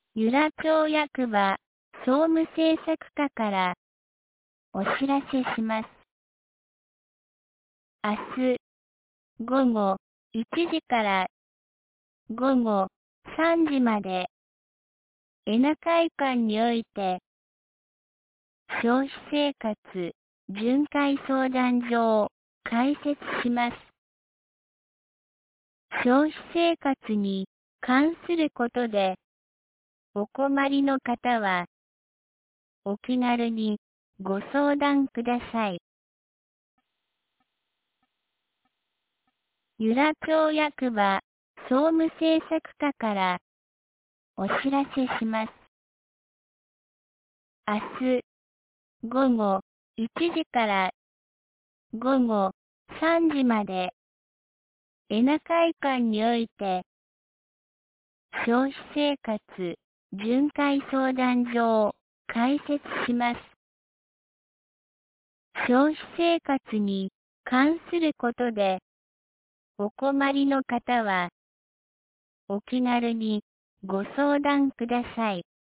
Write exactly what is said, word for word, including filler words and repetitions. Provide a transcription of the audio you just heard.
由良町役場総務政策課からお知らせします。明日午後いちじから午後さんじまで恵那会館において消費生活巡回相談所を開設します。消費生活に関することでお困りの方はお気軽にご相談ください。由良町役場総務政策課からお知らせします。明日午後いちじから午後さんじまで恵那会館において消費生活巡回相談所を開設します。消費生活に関することでお困りの方はお気軽にご相談ください。